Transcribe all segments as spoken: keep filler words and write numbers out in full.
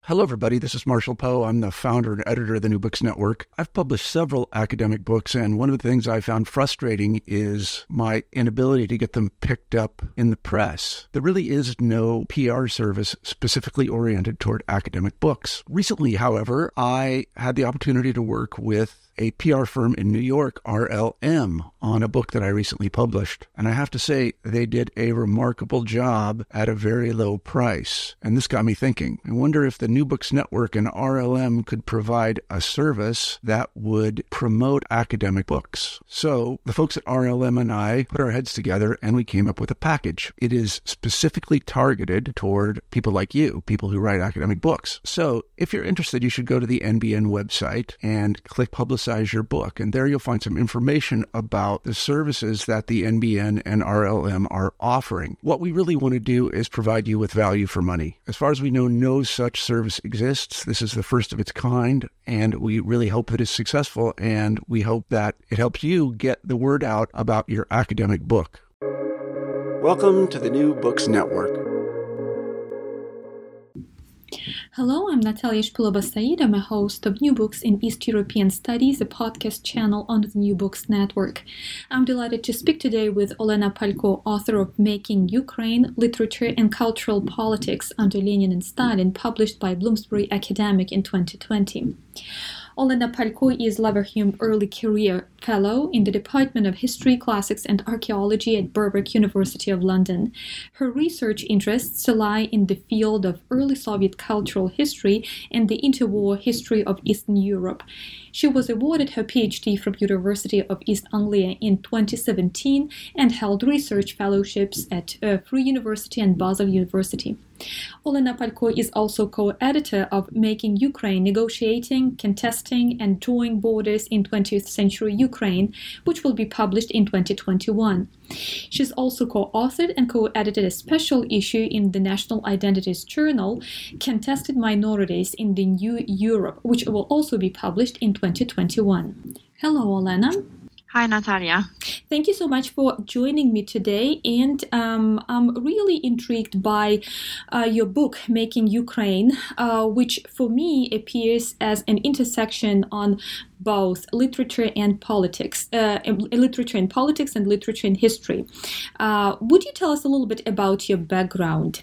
Hello, everybody. This is Marshall Poe. I'm the founder and editor of the New Books Network. I've published several academic books, and one of the things I found frustrating is my inability to get them picked up in the press. There really is no P R service specifically oriented toward academic books. Recently, however, I had the opportunity to work with a P R firm in New York, R L M, on a book that I recently published. And I have to say, they did a remarkable job at a very low price. And this got me thinking. I wonder if the New Books Network and R L M could provide a service that would promote academic books. So the folks at R L M and I put our heads together and we came up with a package. It is specifically targeted toward people like you, people who write academic books. So if you're interested, you should go to the N B N website and click Publicize your book. And there you'll find some information about the services that the N B N and R L M are offering. What we really want to do is provide you with value for money. As far as we know, no such service exists. This is the first of its kind, and we really hope that it's successful, and we hope that it helps you get the word out about your academic book. Welcome to the New Books Network. Hello, I'm Natalia Shpilova-Said. I'm a host of New Books in East European Studies, a podcast channel on the New Books Network. I'm delighted to speak today with Olena Palko, author of Making Ukraine, Literature and Cultural Politics Under Lenin and Stalin, published by Bloomsbury Academic in twenty twenty. Olena Palko is Leverhulme Early Career Fellow in the Department of History, Classics and Archaeology at Birkbeck University of London. Her research interests lie in the field of early Soviet cultural history and the interwar history of Eastern Europe. She was awarded her PhD from University of East Anglia in twenty seventeen and held research fellowships at uh, Free University and Basel University. Olena Palko is also co-editor of Making Ukraine, Negotiating, Contesting and Drawing Borders in twentieth Century Ukraine, which will be published in twenty twenty-one. She's also co-authored and co-edited a special issue in the National Identities Journal, Contested Minorities in the New Europe, which will also be published in twenty twenty-one. Hello, Olena. Hi, Natalia. Thank you so much for joining me today. And um, I'm really intrigued by uh, your book, Making Ukraine, uh, which for me appears as an intersection on both literature and politics, uh, literature and politics and literature and history. Uh, would you tell us a little bit about your background?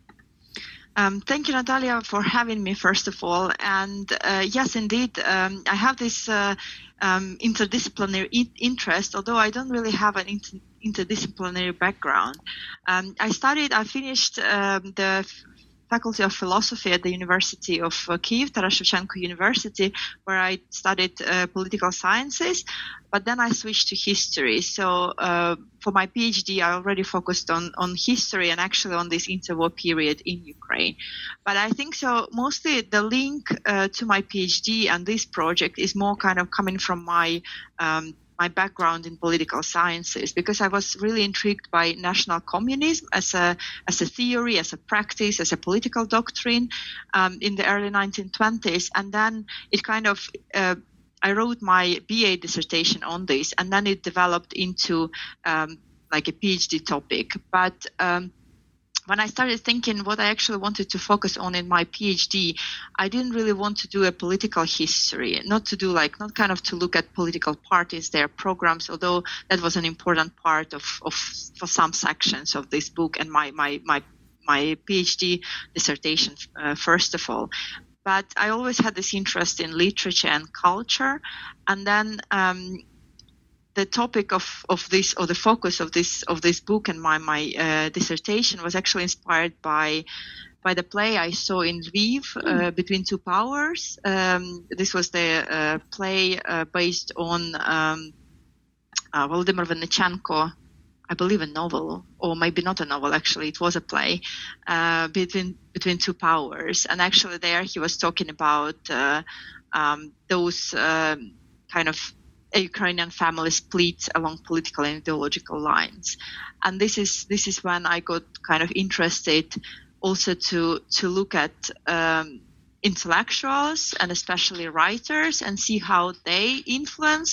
Um, thank you, Natalia, for having me, first of all. And uh, yes, indeed, um, I have this uh, um, interdisciplinary in- interest, although I don't really have an inter- interdisciplinary background. Um, I studied, I finished um, the Faculty of Philosophy at the University of uh, Kyiv, Taras Shevchenko University, where I studied uh, political sciences, but then I switched to history. So uh, for my PhD, I already focused on, on history and actually on this interwar period in Ukraine. But I think so mostly the link uh, to my PhD and this project is more kind of coming from my um, my background in political sciences, because I was really intrigued by national communism as a as a theory, as a practice, as a political doctrine um, in the early nineteen twenties. And then it kind of, uh, I wrote my B A dissertation on this, and then it developed into um, like a PhD topic. But um, when I started thinking what I actually wanted to focus on in my PhD, I didn't really want to do a political history, not to do like, not kind of to look at political parties, their programs, although that was an important part of, of for some sections of this book and my, my, my, my PhD dissertation, uh, first of all. But I always had this interest in literature and culture. And then, um, the topic of, of this, or the focus of this of this book and my my uh, dissertation was actually inspired by by the play I saw in Lviv, uh, Between Two Powers. Um, this was the uh, play uh, based on um, uh, Volodymyr Vinnychenko, I believe a novel, or maybe not a novel. Actually, it was a play uh, between Between Two Powers, and actually there he was talking about uh, um, those uh, kind of a Ukrainian family split along political and ideological lines. And this is this is when I got kind of interested also to to look at um, intellectuals and especially writers and see how they influence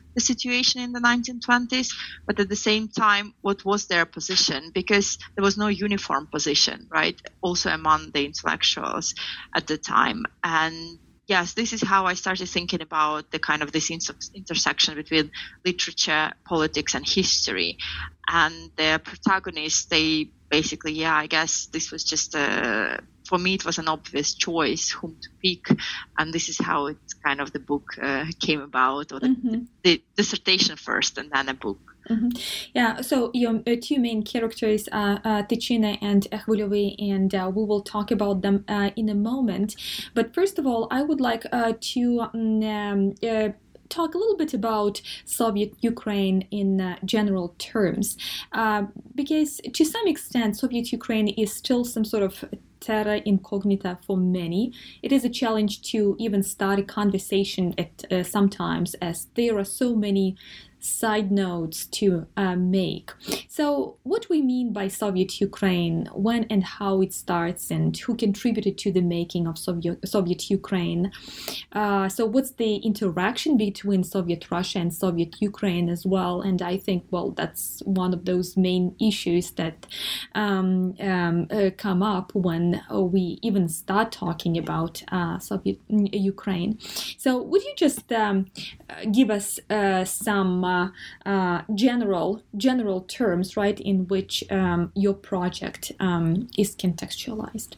the situation in the nineteen twenties, but at the same time, what was their position? Because there was no uniform position, right? Also among the intellectuals at the time. And yes, this is how I started thinking about the kind of this inter- intersection between literature, politics, and history. And the protagonists, they basically, yeah, I guess this was just a, for me, it was an obvious choice whom to pick. And this is how it kind of the book uh, came about, or the, mm-hmm. the, the dissertation first and then a book. Mm-hmm. Yeah, so your uh, two main characters are uh, Tychyna and Khvylevy, and uh, we will talk about them uh, in a moment. But first of all, I would like uh, to um, uh, talk a little bit about Soviet Ukraine in uh, general terms, uh, because to some extent, Soviet Ukraine is still some sort of terra incognita for many. It is a challenge to even start a conversation at uh, sometimes, as there are so many side notes to uh, make. So what we mean by Soviet Ukraine, when and how it starts, and who contributed to the making of Soviet, Soviet Ukraine. Uh, so what's the interaction between Soviet Russia and Soviet Ukraine as well? And I think, well, that's one of those main issues that um, um, uh, come up when uh, we even start talking about uh, Soviet Ukraine. So would you just um, give us uh, some Uh, uh, general general terms, right, in which um, your project um, is contextualized?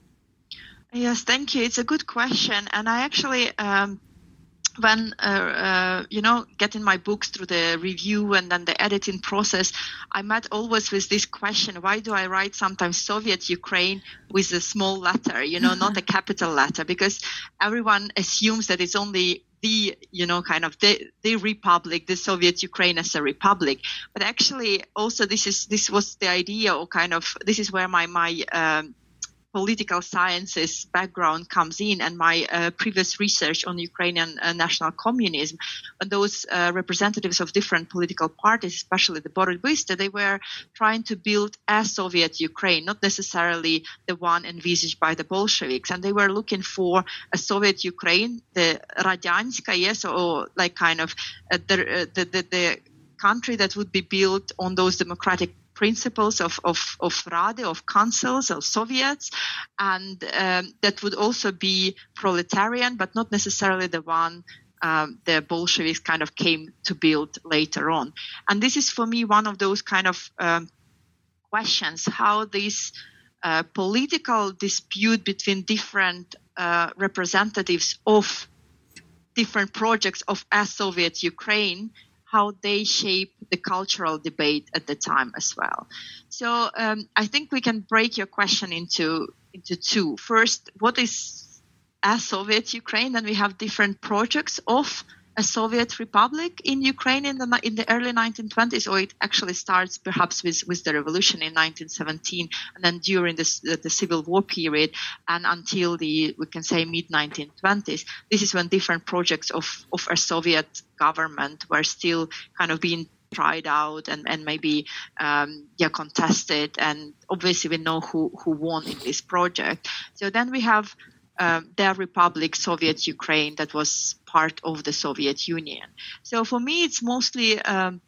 Yes, thank you. It's a good question, and I actually, um, when uh, uh, you know, getting my books through the review and then the editing process, I met always with this question: why do I write sometimes Soviet Ukraine with a small letter, you know, not a capital letter? Because everyone assumes that it's only the, you know, kind of the, the republic, the Soviet Ukraine as a republic. But actually, also this is this was the idea, or kind of this is where my my um, political sciences background comes in, and my uh, previous research on Ukrainian uh, national communism. And those uh, representatives of different political parties, especially the Borodbista, they were trying to build a Soviet Ukraine, not necessarily the one envisaged by the Bolsheviks. And they were looking for a Soviet Ukraine, the Radyanska, yes, or like kind of uh, the, uh, the, the the country that would be built on those democratic principles of, of, of Rade, of councils, of Soviets, and um, that would also be proletarian, but not necessarily the one um, the Bolsheviks kind of came to build later on. And this is for me one of those kind of um, questions, how this uh, political dispute between different uh, representatives of different projects of a Soviet Ukraine, how they shape the cultural debate at the time as well. So um, I think we can break your question into into two. First, what is a Soviet Ukraine? Then we have different projects of a Soviet republic in Ukraine in the in the early nineteen twenties, or it actually starts perhaps with, with the revolution in nineteen seventeen, and then during this, the, the Civil War period and until the, we can say, mid nineteen twenties. This is when different projects of, of a Soviet government were still kind of being tried out and, and maybe um, yeah contested, and obviously we know who, who won in this project. So then we have Um, their republic, Soviet Ukraine, that was part of the Soviet Union. So for me, it's mostly um,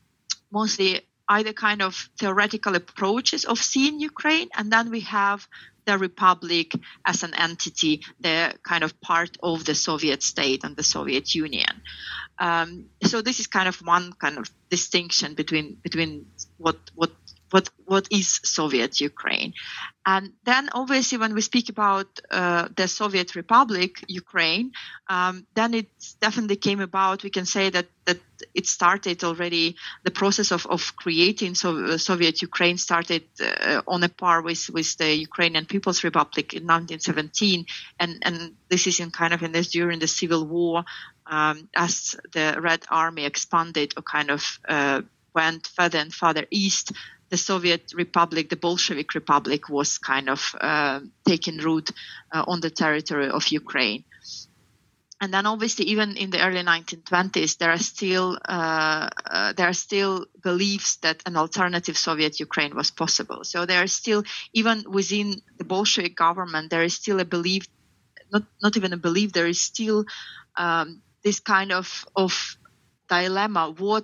mostly either kind of theoretical approaches of seeing Ukraine, and then we have the republic as an entity, the kind of part of the Soviet state and the Soviet Union. Um, so this is kind of one kind of distinction between between what what what what is Soviet Ukraine. And then obviously when we speak about uh, the Soviet Republic, Ukraine, um, then it definitely came about, we can say that, that it started already, the process of, of creating so, Soviet Ukraine started uh, on a par with, with the Ukrainian People's Republic in nineteen seventeen. And, and this is in kind of in this during the Civil War, um, as the Red Army expanded or kind of uh, went further and further east. The Soviet Republic, the Bolshevik Republic, was kind of uh, taking root uh, on the territory of Ukraine. And then, obviously, even in the early nineteen twenties, there are still uh, uh, there are still beliefs that an alternative Soviet Ukraine was possible. So there are still, even within the Bolshevik government, there is still a belief, not not even a belief, there is still um, this kind of of dilemma: what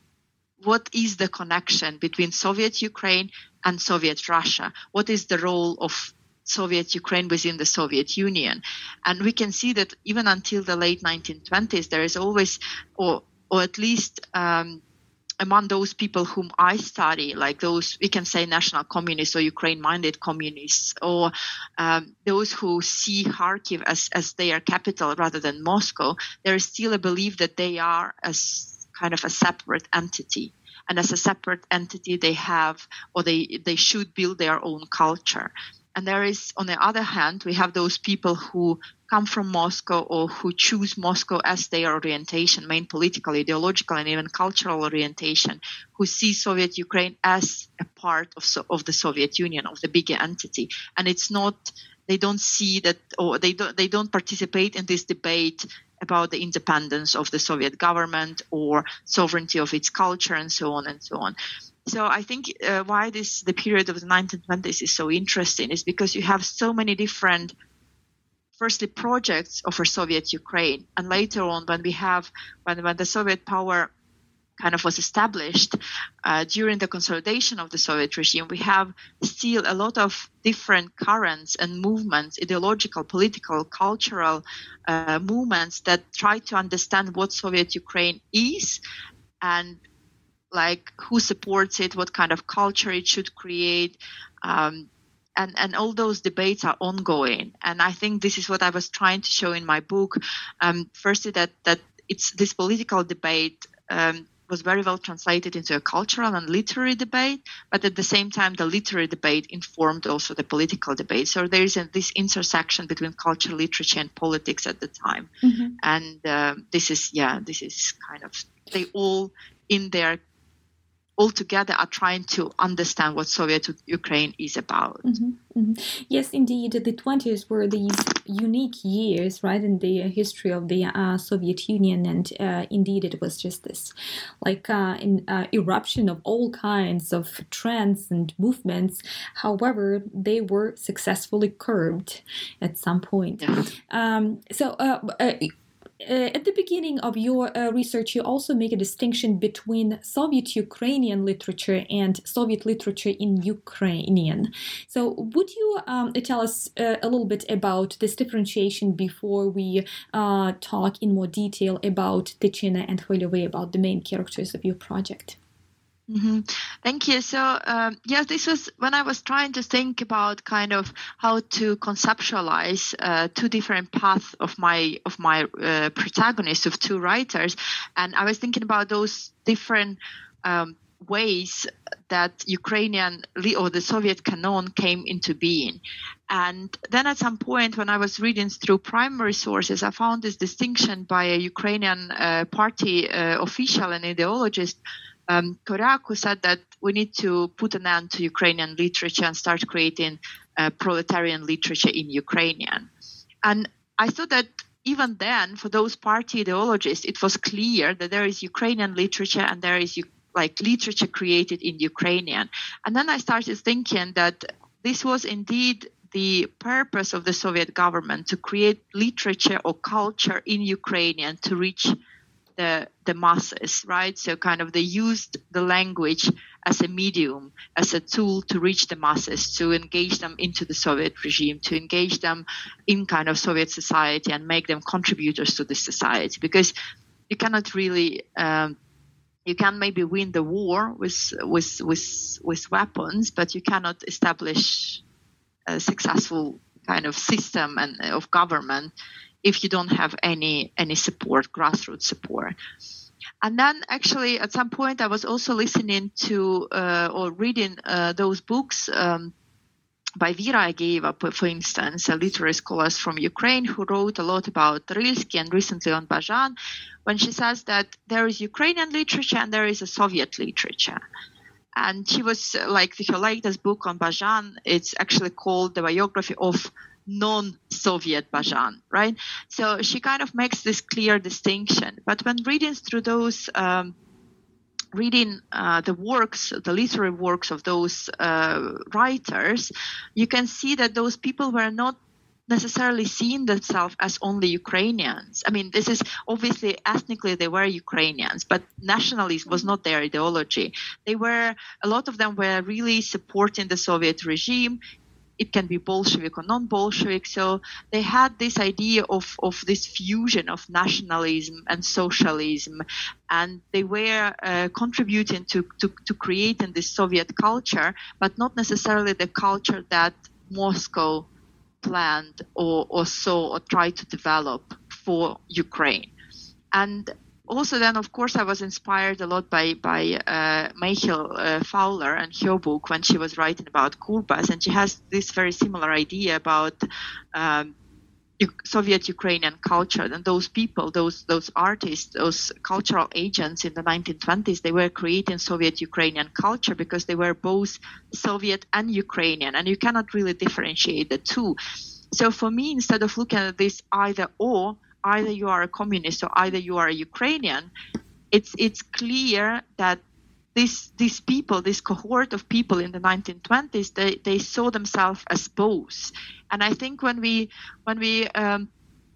what is the connection between Soviet Ukraine and Soviet Russia? What is the role of Soviet Ukraine within the Soviet Union? And we can see that even until the late nineteen twenties, there is always, or or at least um, among those people whom I study, like those, we can say national communists or Ukraine-minded communists, or um, those who see Kharkiv as, as their capital rather than Moscow, there is still a belief that they are as kind of a separate entity. And as a separate entity, they have, or they, they should build their own culture. And there is, on the other hand, we have those people who come from Moscow or who choose Moscow as their orientation, main political, ideological, and even cultural orientation, who see Soviet Ukraine as a part of, so, of the Soviet Union, of the bigger entity. And it's not, they don't see that, or they don't, they don't participate in this debate about the independence of the Soviet government or sovereignty of its culture and so on and so on. So I think uh, why this the period of the nineteen twenties is so interesting is because you have so many different, firstly, projects of a Soviet Ukraine, and later on when we have when when the Soviet power kind of was established uh, during the consolidation of the Soviet regime, we have still a lot of different currents and movements, ideological, political, cultural uh, movements that try to understand what Soviet Ukraine is and like who supports it, what kind of culture it should create, um, and and all those debates are ongoing. And I think this is what I was trying to show in my book. Um, firstly, that that it's this political debate um, was very well translated into a cultural and literary debate, but at the same time, the literary debate informed also the political debate. So there is a, this intersection between culture, literature, and politics at the time. Mm-hmm. And uh, this is yeah, this is kind of they all in their all together are trying to understand what Soviet Ukraine is about. Mm-hmm, mm-hmm. Yes, indeed. The twenties were these unique years, right, in the history of the uh, Soviet Union. And uh, indeed, it was just this like uh, an uh, eruption of all kinds of trends and movements. However, they were successfully curbed at some point. Yeah. Um, so, uh, uh, Uh, at the beginning of your uh, research, you also make a distinction between Soviet Ukrainian literature and Soviet literature in Ukrainian. So would you um, tell us uh, a little bit about this differentiation before we uh, talk in more detail about Tychina and Khvelyovy, about the main characters of your project? Mm-hmm. Thank you. So, um, yes, this was when I was trying to think about kind of how to conceptualize uh, two different paths of my of my uh, protagonists, of two writers, and I was thinking about those different um, ways that Ukrainian or the Soviet canon came into being. And then at some point when I was reading through primary sources, I found this distinction by a Ukrainian uh, party uh, official and ideologist, Um, Koryak, who said that we need to put an end to Ukrainian literature and start creating uh, proletarian literature in Ukrainian. And I thought that even then, for those party ideologists, it was clear that there is Ukrainian literature and there is like literature created in Ukrainian. And then I started thinking that this was indeed the purpose of the Soviet government, to create literature or culture in Ukrainian to reach the the masses, right? So kind of they used the language as a medium, as a tool to reach the masses, to engage them into the Soviet regime, to engage them in kind of Soviet society and make them contributors to this society. Because you cannot really, um, you can maybe win the war with with with with weapons, but you cannot establish a successful kind of system and of government if you don't have any any support, grassroots support. And then actually at some point I was also listening to uh, or reading uh, those books um, by Vera Ageyeva, for instance, a literary scholar from Ukraine who wrote a lot about Rylsky and recently on Bazhan, when she says that there is Ukrainian literature and there is a Soviet literature. And she was like, her latest book on Bazhan, it's actually called The Biography of Non-Soviet Bazhan, right? So she kind of makes this clear distinction. But when reading through those, um, reading uh, the works, the literary works of those uh, writers, you can see that those people were not necessarily seen themselves as only Ukrainians. I mean, this is obviously ethnically they were Ukrainians, but nationalism was not their ideology. They were, a lot of them were really supporting the Soviet regime. It can be Bolshevik or non-Bolshevik. So they had this idea of, of this fusion of nationalism and socialism, and they were uh, contributing to, to, to creating this Soviet culture, but not necessarily the culture that Moscow planned or, or saw or tried to develop for Ukraine. And also then, of course, I was inspired a lot by by uh, Michael uh, Fowler and her book when she was writing about Kurbas, and she has this very similar idea about um, Soviet Ukrainian culture. And those people, those those artists, those cultural agents in the nineteen twenties, they were creating Soviet Ukrainian culture because they were both Soviet and Ukrainian, and you cannot really differentiate the two. So for me, instead of looking at this either or, either you are a communist or either you are a Ukrainian, it's it's clear that this these people, this cohort of people in the nineteen twenties, they, they saw themselves as both. And I think when we when we um,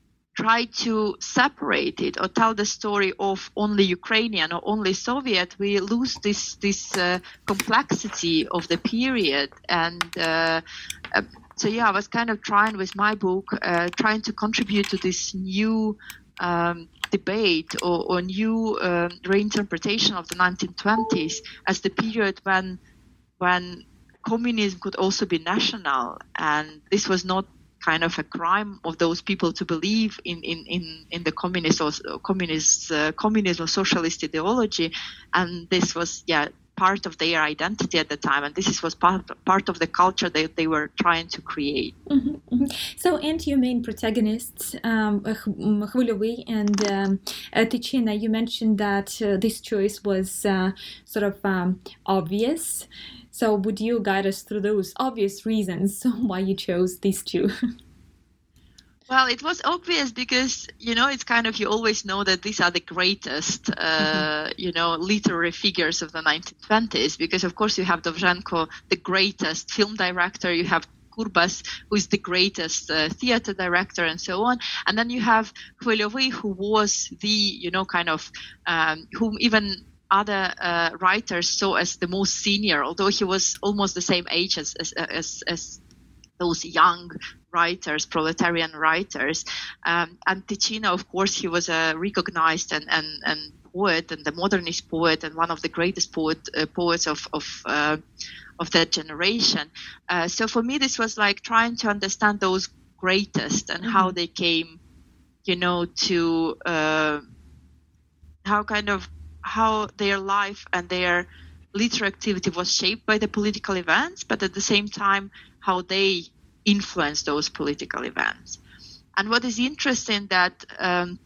try to separate it or tell the story of only Ukrainian or only Soviet, we lose this this uh, complexity of the period. And uh, uh, so yeah, I was kind of trying with my book, uh, trying to contribute to this new um, debate or, or new uh, reinterpretation of the nineteen twenties as the period when when communism could also be national, and this was not kind of a crime of those people to believe in in in, in the communist or communist uh, communism or socialist ideology, and this was yeah part of their identity at the time, and this is, was part part of the culture that they were trying to create. Mm-hmm, mm-hmm. So, and your main protagonists, um, Khvylovy and um, uh, Tychyna, you mentioned that uh, this choice was uh, sort of um, obvious. So, would you guide us through those obvious reasons why you chose these two? Well, it was obvious because, you know, it's kind of, you always know that these are the greatest, uh, mm-hmm. you know, literary figures of the nineteen twenties, because, of course, you have Dovzhenko, the greatest film director, you have Kurbas, who is the greatest uh, theater director, and so on. And then you have Khvylovy, who was the, you know, kind of, um, whom even other uh, writers saw as the most senior, although he was almost the same age as as as, as those young writers, proletarian writers. Um, and Tychyna, of course, he was a recognized and, and, and poet and the modernist poet and one of the greatest poet, uh, poets of of, uh, of that generation. Uh, so for me, this was like trying to understand those greatest and mm-hmm. how they came, you know, to uh, how kind of how their life and their literary activity was shaped by the political events, but at the same time, how they influence those political events. And what is interesting that um,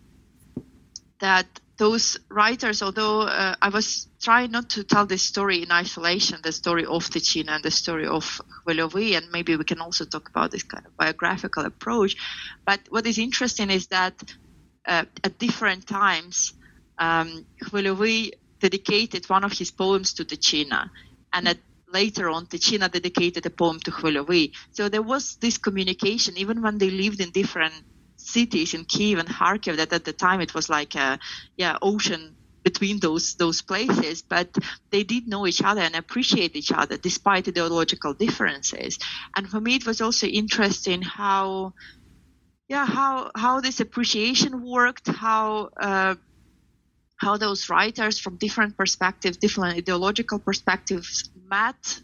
that those writers, although uh, I was trying not to tell this story in isolation, the story of Tychyna and the story of Khvylovy, and maybe we can also talk about this kind of biographical approach. But what is interesting is that uh, at different times, um, Khvylovy dedicated one of his poems to Tychyna, and at later on, Tychyna dedicated a poem to Khvylovy. So there was this communication, even when they lived in different cities, in Kiev and Kharkiv, that at the time it was like a yeah ocean between those those places. But they did know each other and appreciate each other despite ideological differences. And for me, it was also interesting how yeah how how this appreciation worked, how uh, how those writers from different perspectives, different ideological perspectives met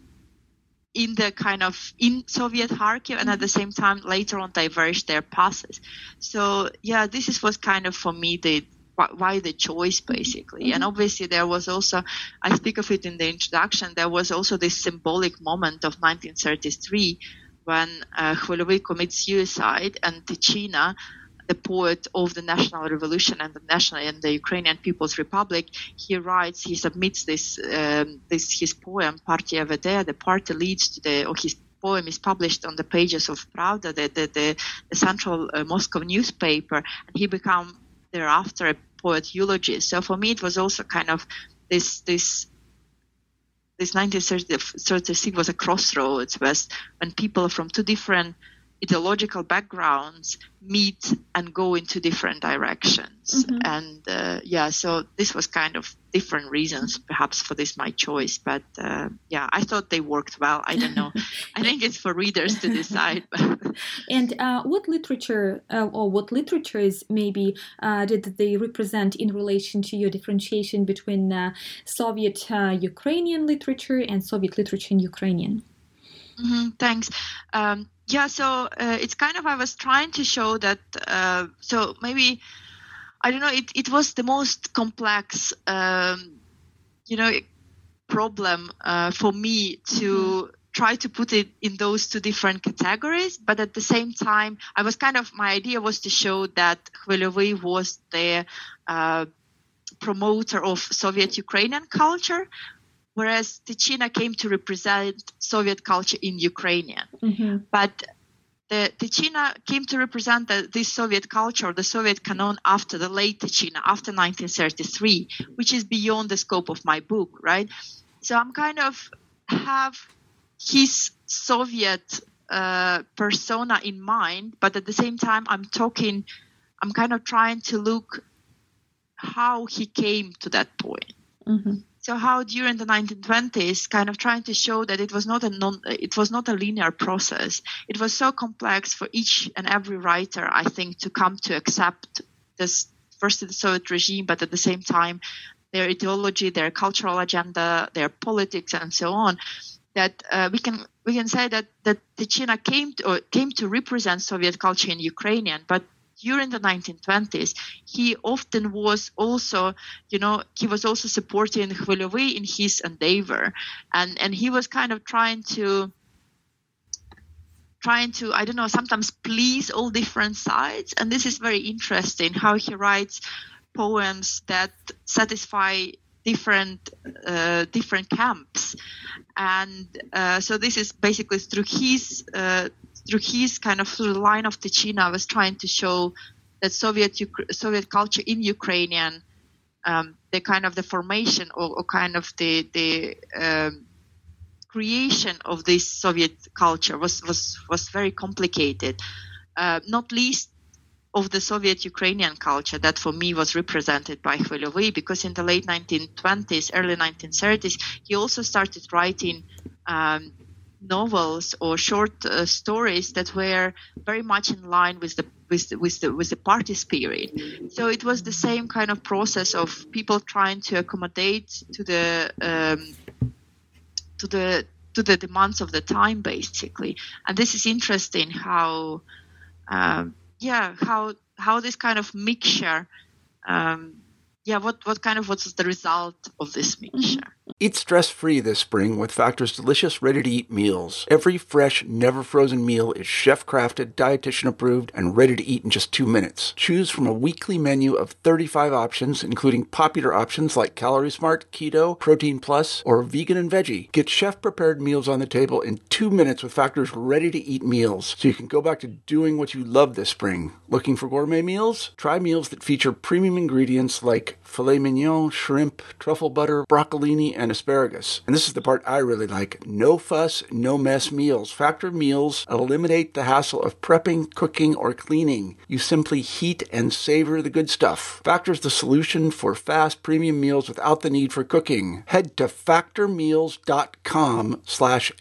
in the kind of in Soviet Kharkiv, and at the same time later on diverged their paths. So yeah, this is was kind of for me the why the choice basically. Mm-hmm. And obviously there was also, I speak of it in the introduction, there was also this symbolic moment of nineteen thirty-three when uh, Khvylovy commits suicide, and Tychyna, the poet of the national revolution and the national and the Ukrainian People's Republic, he writes, he submits this um, this his poem Partia Vedaya, the party leads to the, or his poem is published on the pages of Pravda, the the, the, the central uh, Moscow newspaper, and he became thereafter a poet eulogist. So for me, it was also kind of this this. This nineteen thirty-six was a crossroads, was when people from two different ideological backgrounds meet and go into different directions. Mm-hmm. And uh, yeah, so this was kind of different reasons perhaps for this my choice, but uh, yeah, I thought they worked well. I don't know. I think it's for readers to decide. And uh, what literature uh, or what literatures maybe uh, did they represent in relation to your differentiation between uh, Soviet uh, Ukrainian literature and Soviet literature in Ukrainian? Mm-hmm, thanks. Um, yeah, so uh, it's kind of, I was trying to show that, uh, so maybe, I don't know, it, it was the most complex, um, you know, problem uh, for me to mm-hmm. try to put it in those two different categories. But at the same time, I was kind of, my idea was to show that Khmelyovy was the uh, promoter of Soviet Ukrainian culture, whereas Tychina came to represent Soviet culture in Ukrainian. Mm-hmm. But the Tychina came to represent the, this Soviet culture, the Soviet canon after the late Tychina, after nineteen thirty-three, which is beyond the scope of my book, right? So I'm kind of have his Soviet uh, persona in mind, but at the same time, I'm talking, I'm kind of trying to look how he came to that point. Mm-hmm. So how during the nineteen twenties, kind of trying to show that it was not a non, it was not a linear process. It was so complex for each and every writer, I think, to come to accept this first the Soviet regime, but at the same time, their ideology, their cultural agenda, their politics, and so on. That uh, we can we can say that that Tychina came to, or came to represent Soviet culture in Ukrainian, but during the nineteen twenties, he often was also, you know, he was also supporting Khmelyovy in his endeavor. And, and he was kind of trying to, trying to, I don't know, sometimes please all different sides. And this is very interesting how he writes poems that satisfy different uh, different camps. And uh, so this is basically through his uh, through his kind of through the line of Tychina, I was trying to show that Soviet Soviet culture in Ukrainian, um, the kind of the formation or, or kind of the the um, creation of this Soviet culture was was was very complicated, uh, not least of the Soviet Ukrainian culture that for me was represented by Khmelyovy, because in the late nineteen twenties, early nineteen thirties, he also started writing um, novels or short uh, stories that were very much in line with the with the, with the with the party spirit. So it was the same kind of process of people trying to accommodate to the um, to the to the demands of the time, basically. And this is interesting how um, yeah how how this kind of mixture um, yeah what what kind of what's the result of this mixture. Eat stress-free this spring with Factor's delicious, ready-to-eat meals. Every fresh, never-frozen meal is chef-crafted, dietitian-approved, and ready to eat in just two minutes. Choose from a weekly menu of thirty-five options, including popular options like Calorie Smart, Keto, Protein Plus, or Vegan and Veggie. Get chef-prepared meals on the table in two minutes with Factor's ready-to-eat meals, so you can go back to doing what you love this spring. Looking for gourmet meals? Try meals that feature premium ingredients like filet mignon, shrimp, truffle butter, broccolini, and asparagus. And this is the part I really like. No fuss, no mess meals. Factor meals eliminate the hassle of prepping, cooking, or cleaning. You simply heat and savor the good stuff. Factor's the solution for fast premium meals without the need for cooking. Head to factormeals.com slash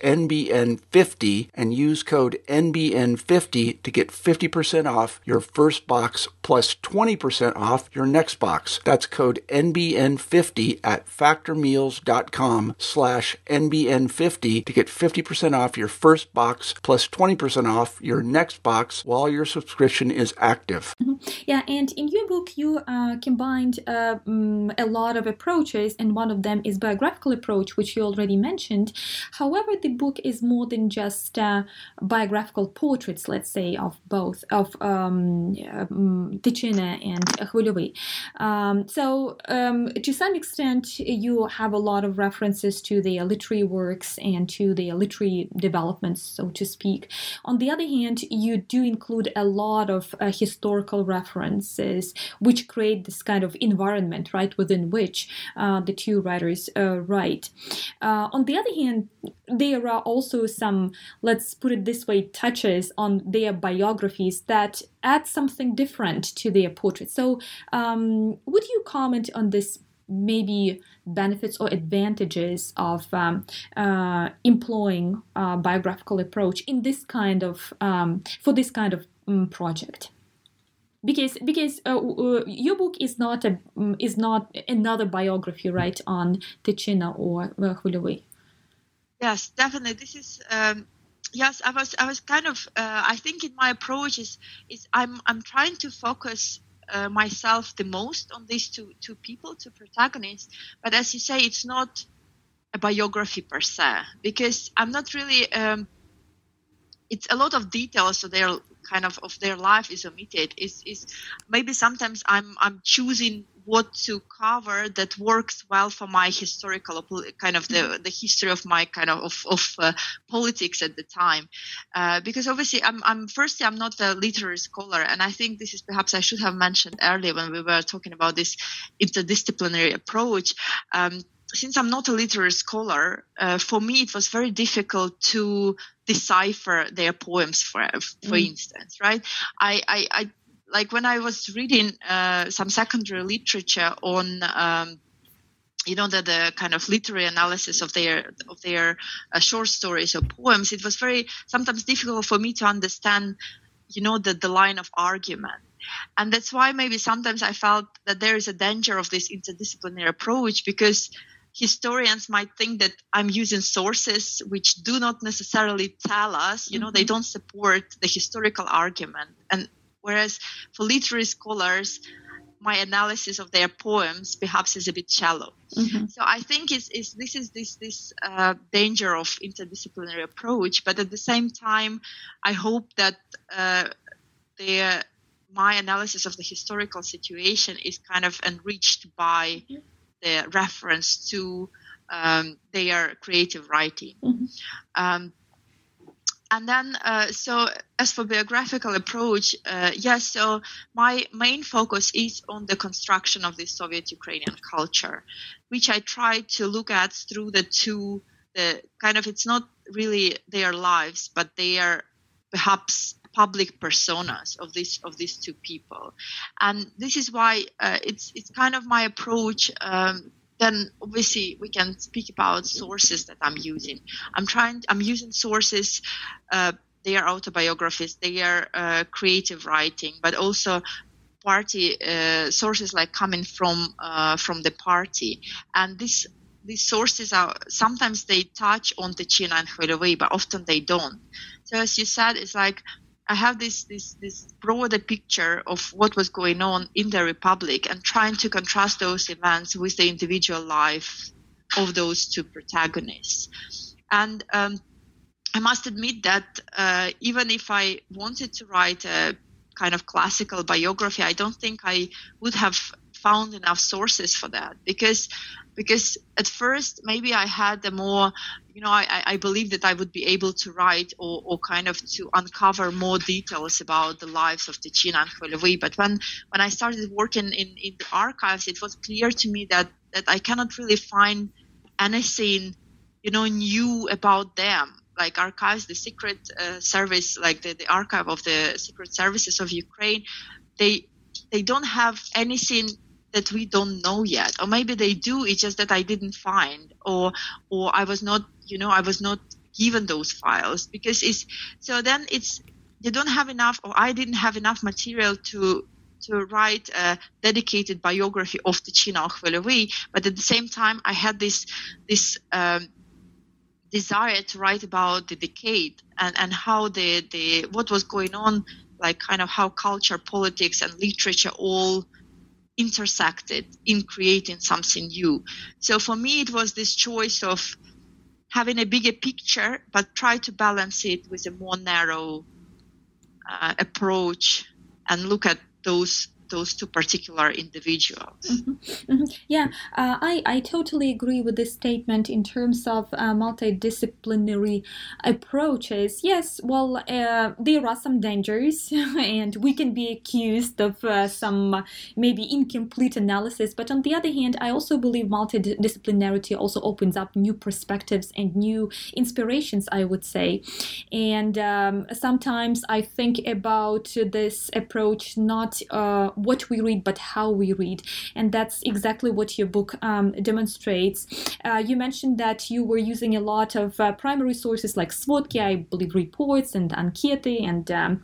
NBN50 and use code N B N fifty to get fifty percent off your first box plus twenty percent off your next box. That's code N B N fifty at factormeals.com slash N B N fifty to get fifty percent off your first box plus twenty percent off your next box while your subscription is active. Mm-hmm. Yeah, and in your book, you uh, combined uh, um, a lot of approaches, and one of them is biographical approach, which you already mentioned. However, the book is more than just uh, biographical portraits, let's say, of both, of um, um, Tychina and Khmelyovy. Um, so, um, to some extent, you have a lot lot of references to their literary works and to their literary developments, so to speak. On the other hand, you do include a lot of uh, historical references, which create this kind of environment, right, within which uh, the two writers uh, write. Uh, on the other hand, there are also some, let's put it this way, touches on their biographies that add something different to their portraits. So um, would you comment on this maybe benefits or advantages of um, uh, employing a biographical approach in this kind of, um, for this kind of um, project? Because because uh, uh, your book is not a um, is not another biography, right, on Tychyna or uh, Khmelyovy. Yes, definitely. This is um, yes. I was I was kind of uh, I think in my approach is is I'm I'm trying to focus uh, myself the most on these two two people, two protagonists. But as you say, it's not a biography per se, because I'm not really. Um, it's a lot of details, so they're kind of of their life is omitted. Is is maybe sometimes I'm I'm choosing what to cover that works well for my historical kind of the, the history of my kind of of, of uh, politics at the time, uh, because obviously I'm I'm firstly I'm not a literary scholar, and I think this is perhaps I should have mentioned earlier when we were talking about this interdisciplinary approach. Um, Since I'm not a literary scholar, uh, for me it was very difficult to decipher their poems, for for mm. instance, right? I, I, I like when I was reading uh, some secondary literature on, um, you know, the, the kind of literary analysis of their of their uh, short stories or poems. It was very sometimes difficult for me to understand, you know, the, the line of argument. And that's why maybe sometimes I felt that there is a danger of this interdisciplinary approach, because historians might think that I'm using sources which do not necessarily tell us, you know, mm-hmm. they don't support the historical argument. And whereas for literary scholars, my analysis of their poems perhaps is a bit shallow. Mm-hmm. So I think it's, it's, this is this this uh, danger of interdisciplinary approach. But at the same time, I hope that uh, the, my analysis of the historical situation is kind of enriched by mm-hmm. the reference to um, their creative writing. Mm-hmm. Um, and then, uh, so as for biographical approach, uh, yes, so my main focus is on the construction of the Soviet Ukrainian culture, which I try to look at through the two, the kind of, it's not really their lives, but they are perhaps public personas of this of these two people. And this is why uh, it's it's kind of my approach. Um, then obviously we can speak about sources that I'm using. I'm trying I'm using sources, uh, they are autobiographies, they are uh, creative writing, but also party uh, sources like coming from uh, from the party. And this these sources are sometimes they touch on Tychyna and Khmelyovy, but often they don't. So as you said, it's like I have this, this this broader picture of what was going on in the Republic and trying to contrast those events with the individual life of those two protagonists. And um, I must admit that uh, even if I wanted to write a kind of classical biography, I don't think I would have found enough sources for that, because because at first maybe I had a more, you know, I, I believed that I would be able to write or, or kind of to uncover more details about the lives of Tychyna and Khmelyovy. But when, when I started working in, in the archives, it was clear to me that, that I cannot really find anything, you know, new about them. Like archives, the secret uh, service, like the, the archive of the secret services of Ukraine, they they don't have anything that we don't know yet, or maybe they do, it's just that I didn't find, or or I was not, you know, I was not given those files, because it's, so then it's, they don't have enough, or I didn't have enough material to to write a dedicated biography of Tychyna or Khmelyovy, but at the same time I had this this um, desire to write about the decade and, and how the, the what was going on, like kind of how culture, politics and literature all intersected in creating something new. So for me, it was this choice of having a bigger picture, but try to balance it with a more narrow uh, approach and look at those those two particular individuals. Mm-hmm. Mm-hmm. Yeah, uh, I, I totally agree with this statement in terms of uh, multidisciplinary approaches. Yes, well, uh, there are some dangers and we can be accused of uh, some maybe incomplete analysis. But on the other hand, I also believe multidisciplinarity also opens up new perspectives and new inspirations, I would say. And um, sometimes I think about this approach, not uh, what we read, but how we read. And that's exactly what your book um, demonstrates. Uh, you mentioned that you were using a lot of uh, primary sources like Svodki, I believe reports and Anketi and um,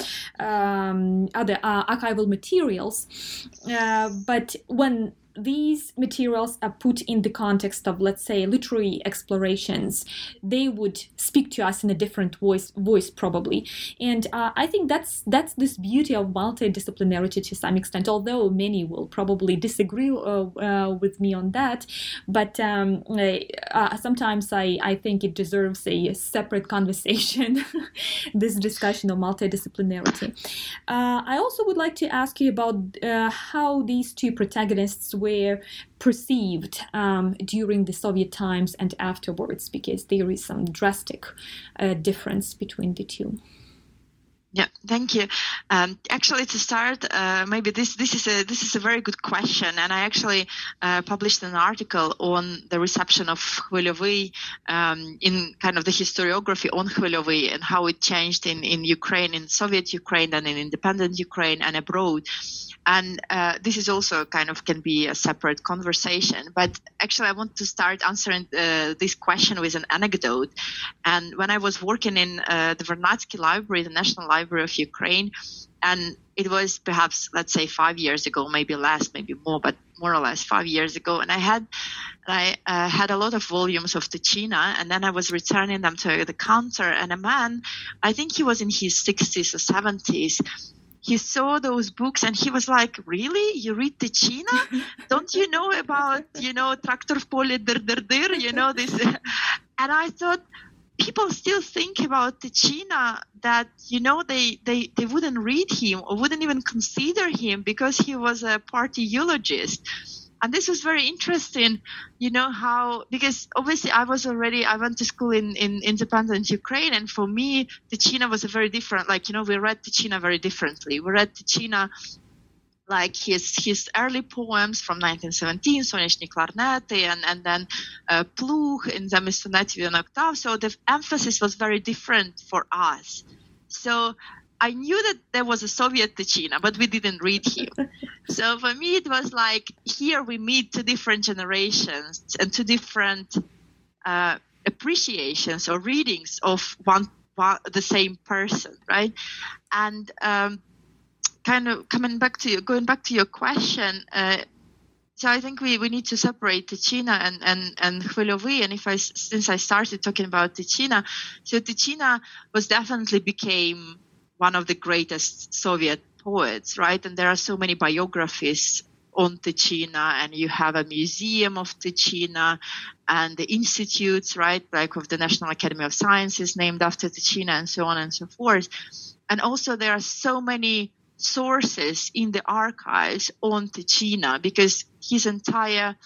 um, other uh, archival materials. Uh, but when these materials are put in the context of, let's say, literary explorations, they would speak to us in a different voice, voice probably. And uh, I think that's that's this beauty of multidisciplinarity to some extent, although many will probably disagree uh, uh, with me on that. But um, uh, sometimes I, I think it deserves a separate conversation, this discussion of multidisciplinarity. Uh, I also would like to ask you about uh, how these two protagonists were perceived um, during the Soviet times and afterwards, because there is some drastic uh, difference between the two. Yeah, thank you. Um, actually, to start, uh, maybe this this is a this is a very good question, and I actually uh, published an article on the reception of Khmelyovy um, in kind of the historiography on Khmelyovy and how it changed in in Ukraine, in Soviet Ukraine, and in independent Ukraine and abroad. And uh, this is also kind of can be a separate conversation. But actually, I want to start answering uh, this question with an anecdote. And when I was working in uh, the Vernadsky Library, the National Library of Ukraine, and it was perhaps, let's say, five years ago, maybe less, maybe more, but more or less five years ago. And I had I uh, had a lot of volumes of Tychina, and then I was returning them to the counter. And a man, I think he was in his sixties or seventies, he saw those books and he was like, really? You read Tychina? Don't you know about, you know, Traktor v pole, dir, dir, dir, you know, this? And I thought, people still think about Tychina that, you know, they, they, they wouldn't read him or wouldn't even consider him because he was a party eulogist. And this was very interesting, you know, how, because obviously I was already, I went to school in, in independent Ukraine. And for me, Tychina was a very different, like, you know, we read Tychina very differently. We read Tychina like his his early poems from nineteen seventeen, Sonячny Klarnety, and, and then uh, Pluch in Zamyst sonetів and octave. So the emphasis was very different for us. So I knew that there was a Soviet Tychina, but we didn't read him. So for me, it was like, here we meet two different generations and two different uh, appreciations or readings of one, one the same person, right? And um, kind of coming back to you, going back to your question, uh, so I think we, we need to separate Tychina and, and, and Khmelyovy. And if I, since I started talking about Tychina, so Tychina was definitely became one of the greatest Soviet poets, right? And there are so many biographies on Tychina, and you have a museum of Tychina and the institutes, right? Like of the National Academy of Sciences named after Tychina and so on and so forth. And also there are so many sources in the archives on Tychina because his entire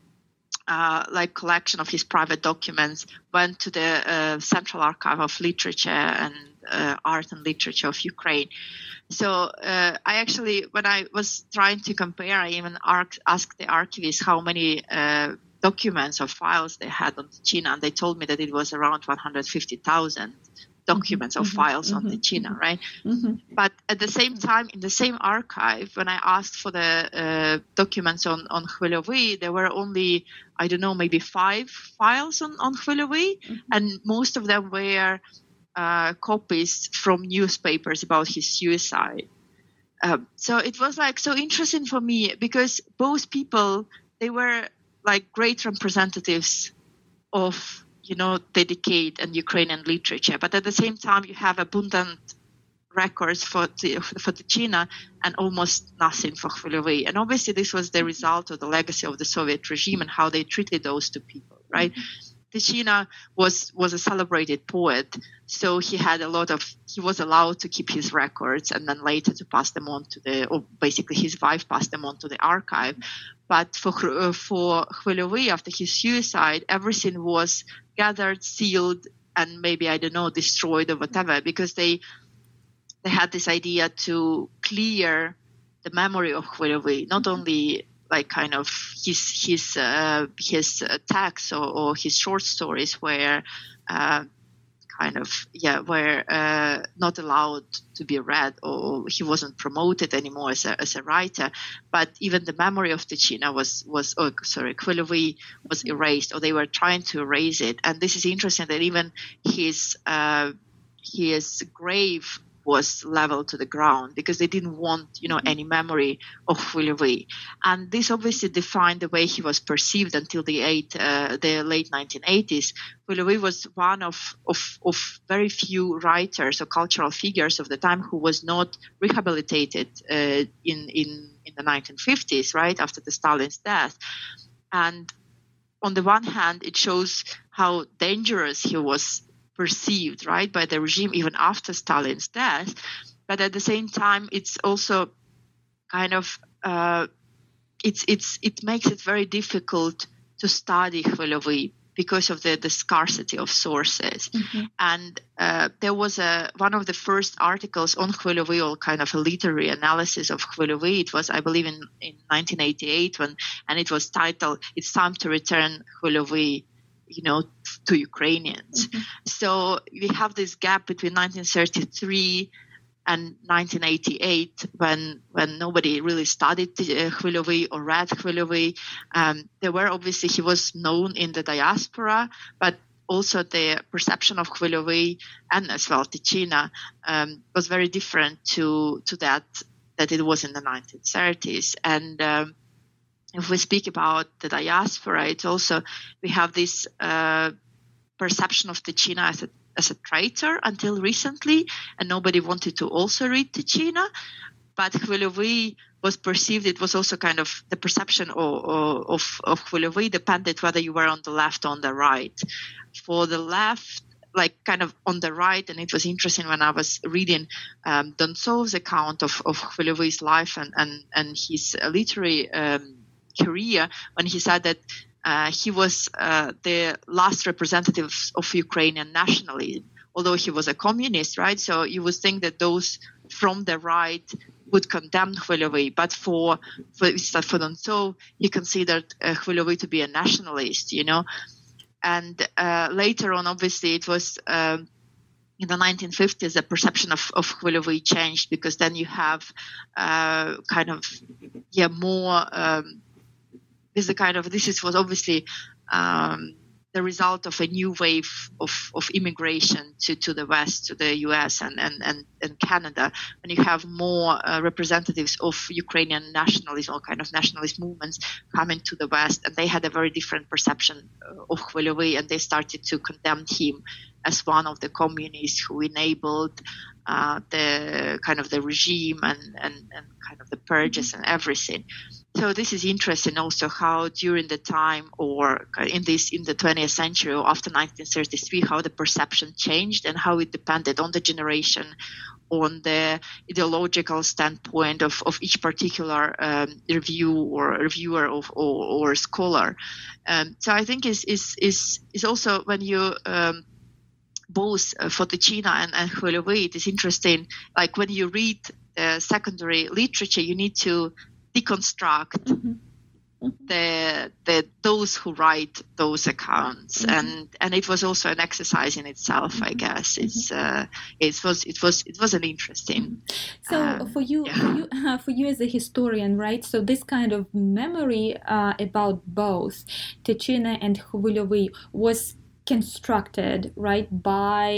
uh, like collection of his private documents went to the uh, Central Archive of Literature and uh, Art and Literature of Ukraine. So uh, I actually, when I was trying to compare, I even arc- asked the archivist how many uh, documents or files they had on Tychina, and they told me that it was around one hundred fifty thousand documents mm-hmm, or files mm-hmm, on Tychina, mm-hmm, right? Mm-hmm. But at the same time, in the same archive, when I asked for the uh, documents on, on Khmelyovy, there were only, I don't know, maybe five files on, on Khmelyovy, mm-hmm, and most of them were uh, copies from newspapers about his suicide. Um, so it was like so interesting for me because both people, they were like great representatives of, you know, the decade and Ukrainian literature. But at the same time, you have abundant records for the, for Tychina and almost nothing for Khmelyovy. And obviously this was the result of the legacy of the Soviet regime and how they treated those two people, right? Mm-hmm. Tychyna was was a celebrated poet, so he had a lot of he was allowed to keep his records and then later to pass them on to the or basically his wife passed them on to the archive. But for uh, for Khmelyovy, after his suicide, everything was gathered, sealed, and maybe I don't know destroyed or whatever, because they they had this idea to clear the memory of Khmelyovy, not only like kind of his his uh, his uh, texts or, or his short stories were uh, kind of yeah were uh, not allowed to be read, or he wasn't promoted anymore as a as a writer, but even the memory of Tychyna was was oh sorry Khmelyovy was erased, or they were trying to erase it. And this is interesting that even his uh, his grave was leveled to the ground because they didn't want, you know, any memory of Khmelyovy. And this obviously defined the way he was perceived until the, eight, uh, the late nineteen eighties. Khmelyovy was one of, of, of very few writers or cultural figures of the time who was not rehabilitated uh, in, in, in the nineteen fifties, right, after the Stalin's death. And on the one hand, it shows how dangerous he was perceived, right, by the regime even after Stalin's death. But at the same time, it's also kind of uh, it's it's it makes it very difficult to study Khmelyovy because of the, the scarcity of sources. Mm-hmm. And uh, there was a one of the first articles on Khmelyovy, or kind of a literary analysis of Khmelyovy. It was, I believe, in, in nineteen eighty-eight, when and it was titled "It's Time to Return Khmelyovy, you know, to Ukrainians." Mm-hmm. So we have this gap between nineteen thirty-three and nineteen eighty-eight, when when nobody really studied uh, Khmelyovy or read Khmelyovy. Um, there were obviously, he was known in the diaspora, but also the perception of Khmelyovy and as well Tychyna um, was very different to to that that it was in the nineteen thirties. And um, if we speak about the diaspora, it's also, we have this uh, perception of Tychyna as a, as a traitor until recently, and nobody wanted to also read Tychyna. But Khmelyovy was perceived, it was also kind of the perception of, of, of Khmelyovy depended whether you were on the left or on the right. For the left, like kind of on the right, and it was interesting when I was reading um, Dontsov's account of, of Khmelyovy's life and, and, and his literary um, career, when he said that uh, he was uh, the last representative of Ukrainian nationalism, although he was a communist, right? So you would think that those from the right would condemn Khmelyovy, but for for, for Dontsov, he considered uh, Khmelyovy to be a nationalist, you know. And uh, later on, obviously, it was um, in the nineteen fifties, the perception of, of Khmelyovy changed, because then you have uh, kind of, yeah, more... Um, Is the kind of this is was obviously um, the result of a new wave of, of immigration to, to the West, to the U S and and, and, and Canada, when you have more uh, representatives of Ukrainian nationalism or kind of nationalist movements coming to the West, and they had a very different perception of Khmelyovy, and they started to condemn him as one of the communists who enabled uh, the kind of the regime and, and, and kind of the purges and everything. So this is interesting also how during the time, or in this in the twentieth century or after nineteen thirty-three, how the perception changed and how it depended on the generation, on the ideological standpoint of, of each particular um, review or reviewer of, or, or scholar. Um, so I think is is is is also when you um, both uh, for Tychyna and, and Khmelyovy, it is interesting. Like when you read uh, secondary literature, you need to deconstruct mm-hmm. Mm-hmm. the the those who write those accounts, mm-hmm. and and it was also an exercise in itself. Mm-hmm. I guess it's uh, it was it was it was an interesting. So um, for you, yeah. for you, uh, for you as a historian, right? So this kind of memory uh, about both Tychyna and Khmelyovy was constructed, right, by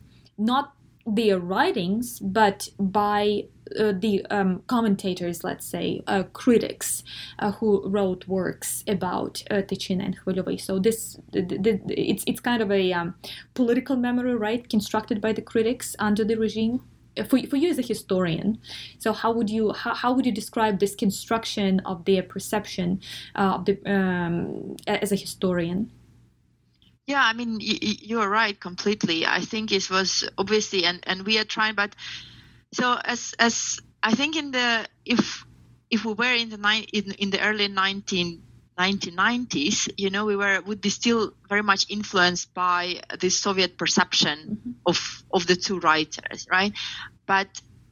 not their writings, but by uh, the um, commentators, let's say, uh, critics uh, who wrote works about uh, Tychyna and Khmelyovy. So this, the, the, it's it's kind of a um, political memory, right, constructed by the critics under the regime. For for you as a historian, so how would you how, how would you describe this construction of their perception uh, of the um, as a historian? Yeah, I mean, y- y- you're right completely. I think it was obviously, and, and we are trying, but so as as I think in the if if we were in the ni- in, in the early nineteen nineties, you know, we were would be still very much influenced by the Soviet perception mm-hmm. of of the two writers, right? But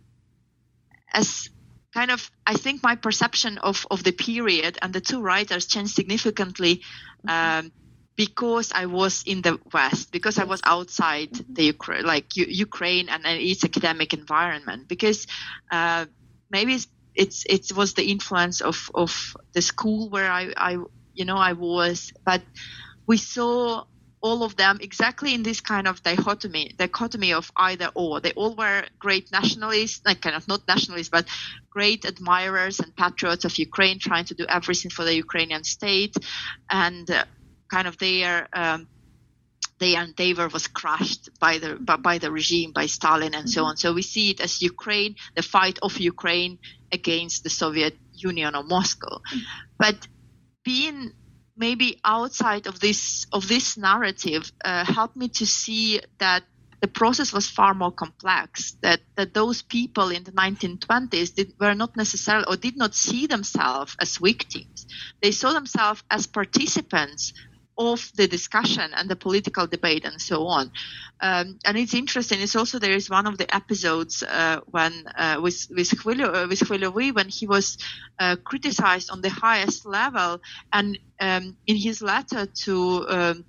as kind of, I think my perception of of the period and the two writers changed significantly. Mm-hmm. Um, because I was in the West, because I was outside mm-hmm. the Ukraine, like U- Ukraine and its academic environment, because uh, maybe it's, it's it was the influence of, of the school where I, I you know I was, but we saw all of them exactly in this kind of dichotomy dichotomy of either or. They all were great nationalists, like kind of not nationalists, but great admirers and patriots of Ukraine, trying to do everything for the Ukrainian state, and uh, kind of their um, their endeavor was crushed by the by, by the regime, by Stalin, and mm-hmm. so on. So we see it as Ukraine, the fight of Ukraine against the Soviet Union or Moscow. Mm-hmm. But being maybe outside of this of this narrative uh, helped me to see that the process was far more complex. That that those people in the nineteen twenties did, were not necessarily or did not see themselves as victims. They saw themselves as participants of the discussion and the political debate and so on. Um, and it's interesting. It's also, there is one of the episodes uh, when uh, with with Khvylov, uh, with Khvylovy, when he was uh, criticized on the highest level, and um, in his letter to um,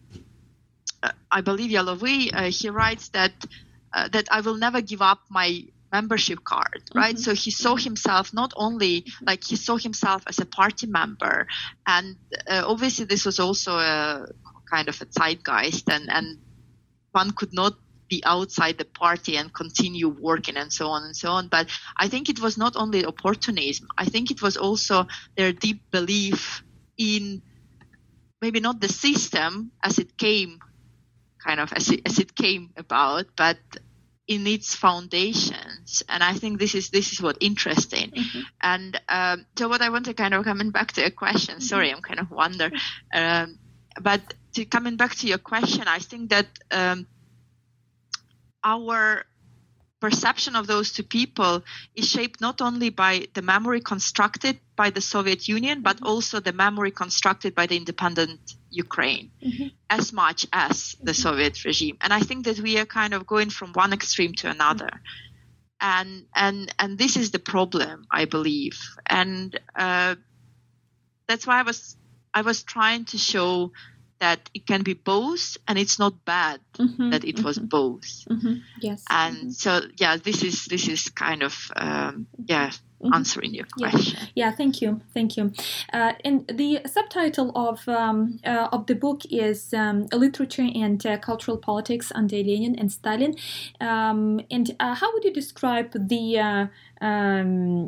uh, I believe Yalovy, uh, he writes that uh, that I will never give up my membership card, right? Mm-hmm. So he saw himself not only like he saw himself as a party member, and uh, obviously this was also a kind of a zeitgeist, and, and one could not be outside the party and continue working and so on and so on. But I think it was not only opportunism. I think it was also their deep belief in maybe not the system as it came, kind of as it, as it came about, but in its foundations. And I think this is this is what interesting. Mm-hmm. And um, so what I want to kind of coming back to a question, mm-hmm. sorry, I'm kind of wonder, um, but to coming back to your question, I think that um, our perception of those two people is shaped not only by the memory constructed by the Soviet Union, but mm-hmm. also the memory constructed by the independent Ukraine, mm-hmm. as much as the mm-hmm. Soviet regime. And I think that we are kind of going from one extreme to another. Mm-hmm. And and and this is the problem, I believe. And uh, that's why I was I was trying to show that it can be both, and it's not bad mm-hmm, that it mm-hmm. was both. Mm-hmm, yes. And mm-hmm. so, yeah, this is this is kind of um, yeah mm-hmm. answering your question. Yeah. yeah, thank you, thank you. Uh, and the subtitle of um, uh, of the book is um, "Literature and uh, Cultural Politics Under Lenin and Stalin." Um, and uh, how would you describe the uh, um,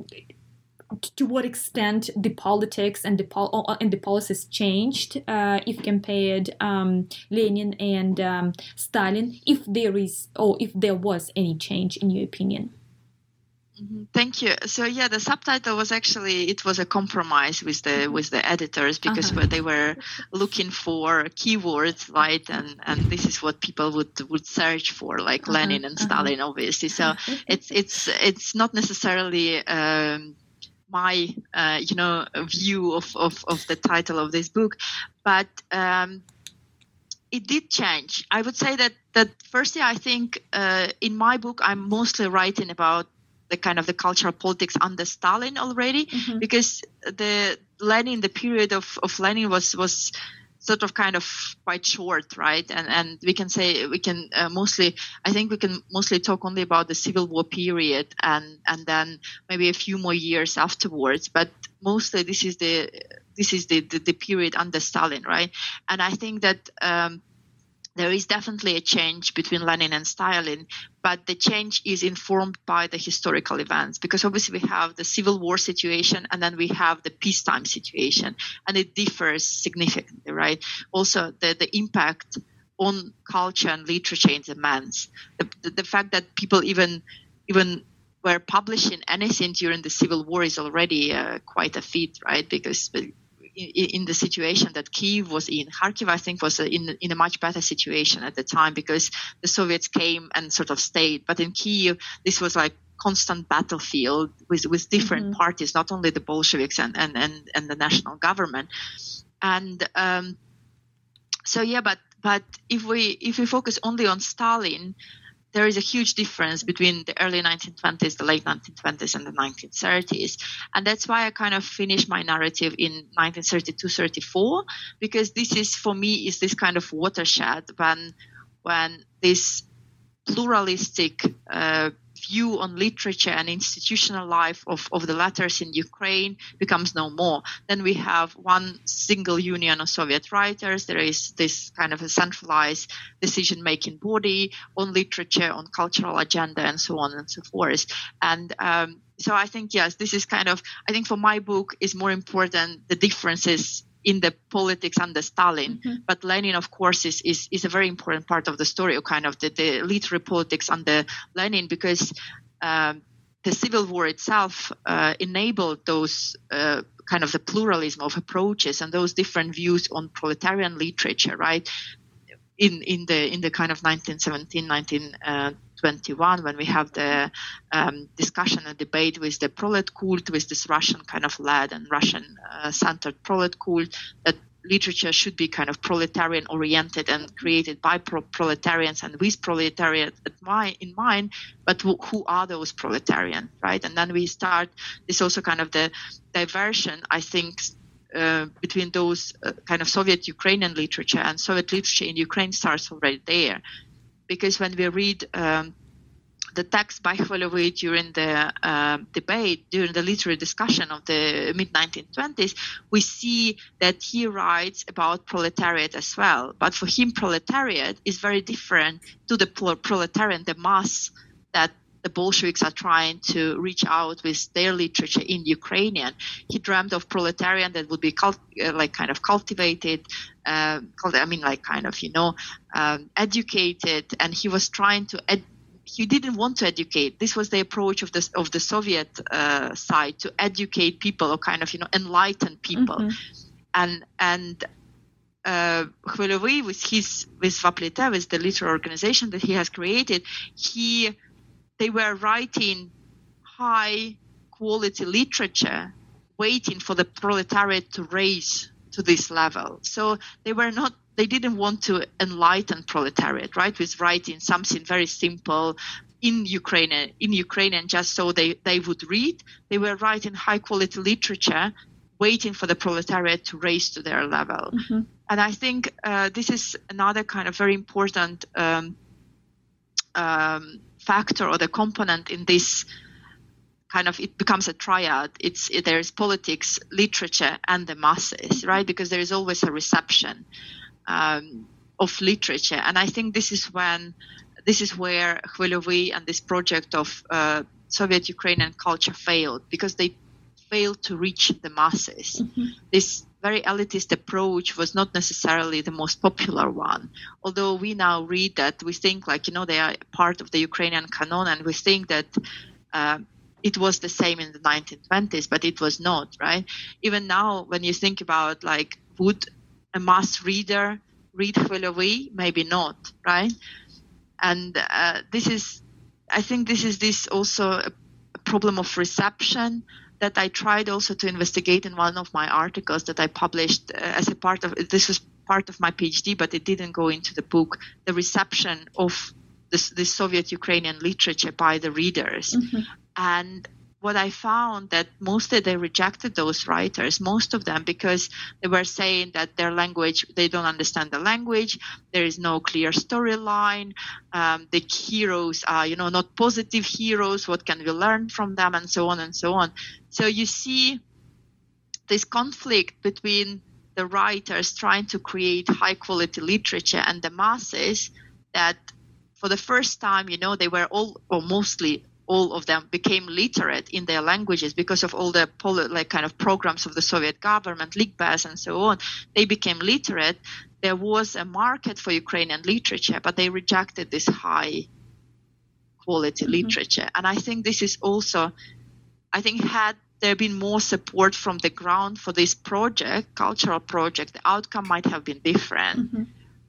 to what extent the politics and the pol- and the policies changed uh, if compared um, Lenin and um, Stalin, if there is or if there was any change in your opinion? Mm-hmm. Thank you. So yeah, the subtitle was actually it was a compromise with the mm-hmm. with the editors, because uh-huh. they were looking for keywords, right? And and this is what people would would search for, like uh-huh. Lenin and uh-huh. Stalin, obviously. So it's it's it's not necessarily Um, my, uh, you know, view of, of, of the title of this book, but um, it did change. I would say that, that firstly, I think uh, in my book, I'm mostly writing about the kind of the cultural politics under Stalin already, mm-hmm. because the Lenin, the period of, of Lenin was, was sort of kind of quite short, right? And and we can say we can uh, mostly, I think we can mostly talk only about the Civil War period, and and then maybe a few more years afterwards. But mostly this is the this is the the, the period under Stalin, right? And I think that um, there is definitely a change between Lenin and Stalin, but the change is informed by the historical events, because obviously we have the Civil War situation and then we have the peacetime situation, and it differs significantly, right? Also, the, the impact on culture and literature is immense. The, the, the fact that people even even were publishing anything during the Civil War is already uh, quite a feat, right? Because in, in the situation that Kyiv was in. Kharkiv, I think, was in in a much better situation at the time because the Soviets came and sort of stayed. But in Kyiv, this was like constant battlefield with with different mm-hmm. parties, not only the Bolsheviks and and and, and the national government. And um, so yeah, but but if we if we focus only on Stalin, there is a huge difference between the early nineteen twenties, the late nineteen twenties, and the nineteen thirties. And that's why I kind of finished my narrative in nineteen thirty-two thirty-four, because this is, for me, is this kind of watershed when, when this pluralistic uh, view on literature and institutional life of, of the letters in Ukraine becomes no more. Then we have one single union of Soviet writers. There is this kind of a centralized decision-making body on literature, on cultural agenda, and so on and so forth. And um, so I think, yes, this is kind of, I think for my book is more important the differences in the politics under Stalin. Mm-hmm. But Lenin, of course, is, is is a very important part of the story, or kind of the, the literary politics under Lenin, because um, the civil war itself uh, enabled those uh, kind of the pluralism of approaches and those different views on proletarian literature, right? In in the in the kind of nineteen seventeen, nineteen twenty-one, when we have the um, discussion and debate with the prolet cult, with this Russian kind of led and Russian-centered uh, prolet cult, that literature should be kind of proletarian-oriented and created by pro- proletarians and with proletariat at my, in mind, but who, who are those proletarians, right? And then we start this also kind of the diversion, I think, Uh, between those uh, kind of Soviet Ukrainian literature and Soviet literature in Ukraine starts already there. Because when we read um, the text by Khmelyovy during the uh, debate, during the literary discussion of the mid nineteen twenties, we see that he writes about proletariat as well. But for him, proletariat is very different to the proletarian, the mass that the Bolsheviks are trying to reach out with their literature in Ukrainian. He dreamt of proletarian that would be cult, uh, like kind of cultivated, uh, called, I mean, like kind of, you know, um, educated. And he was trying to, ed- he didn't want to educate. This was the approach of the, of the Soviet uh, side, to educate people, or kind of, you know, enlighten people. Mm-hmm. And, and, Uh, Khmelyovy, with his, with Vaplite, with the literary organization that he has created, he, they were writing high quality literature, waiting for the proletariat to raise to this level. So they were not, they didn't want to enlighten proletariat, right? With writing something very simple in Ukrainian, in Ukrainian, just so they, they would read. They were writing high quality literature, waiting for the proletariat to raise to their level. Mm-hmm. And I think uh, this is another kind of very important um, um, factor or the component in this kind of, it becomes a triad. It's it, there is politics, literature, and the masses, right? Because there is always a reception um, of literature, and I think this is when this is where Khmelyovy and this project of uh, Soviet Ukrainian culture failed, because they failed to reach the masses. Mm-hmm. This very elitist approach was not necessarily the most popular one. Although we now read that, we think like, you know, they are part of the Ukrainian canon, and we think that uh, it was the same in the nineteen twenties, but it was not, right? Even now, when you think about like, would a mass reader read Khmelyovy? Maybe not, right? And uh, this is, I think this is this also a, a problem of reception that I tried also to investigate in one of my articles that I published uh, as a part of, this was part of my PhD, but it didn't go into the book, the reception of this, this Soviet Ukrainian literature by the readers. Mm-hmm. And what I found that mostly they rejected those writers, most of them, because they were saying that their language, they don't understand the language, there is no clear storyline, um, the heroes are, you know, not positive heroes, what can we learn from them, and so on and so on. So you see this conflict between the writers trying to create high quality literature and the masses, that for the first time, you know, they were all, or mostly all of them, became literate in their languages because of all the poli- like kind of programs of the Soviet government, Ligbez and so on. They became literate. There was a market for Ukrainian literature, but they rejected this high quality mm-hmm. literature. And I think this is also, I think had there had been more support from the ground for this project, cultural project, the outcome might have been different. Mm-hmm.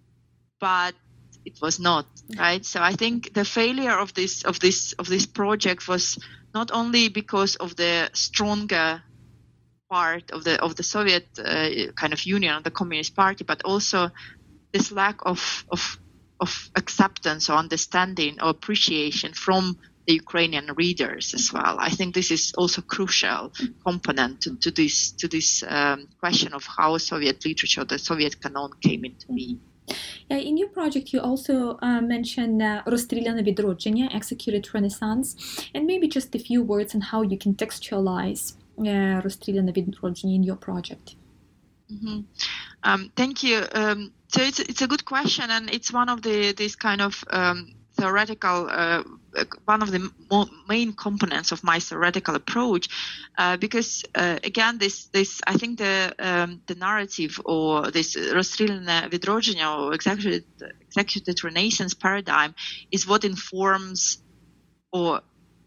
But it was not, right? So I think the failure of this of this of this project was not only because of the stronger part of the of the Soviet uh, kind of Union, of the Communist Party, but also this lack of of of acceptance or understanding or appreciation from the Ukrainian readers as well. I think this is also crucial component to, to this to this um, question of how Soviet literature, the Soviet canon, came into being. Yeah, in your project, you also uh, mentioned uh, Розстріляне відродження, Executed Renaissance, and maybe just a few words on how you contextualize uh, Розстріляне відродження in your project. Mm-hmm. Um, thank you. Um, so it's it's a good question, and it's one of the this kind of um, theoretical, uh, one of the mo- main components of my theoretical approach, uh, because uh, again, this this I think the um, the narrative or this Розстріляне відродження or executed executed Renaissance paradigm is what informs or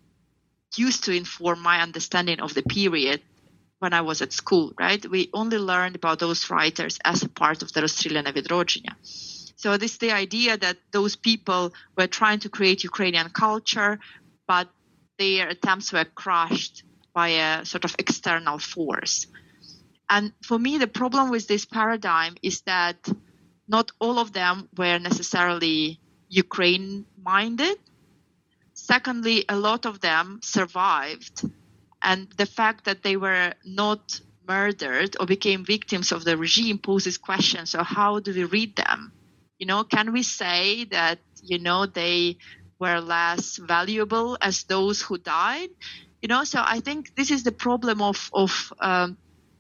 used to inform my understanding of the period when I was at school, right? We only learned about those writers as a part of the Rozstreляне відродження. So this is the idea that those people were trying to create Ukrainian culture, but their attempts were crushed by a sort of external force. And for me, the problem with this paradigm is that not all of them were necessarily Ukraine-minded. Secondly, a lot of them survived. And the fact that they were not murdered or became victims of the regime poses questions. So how do we read them? You know, can we say that, you know, they were less valuable as those who died? You know, so I think this is the problem of, of um,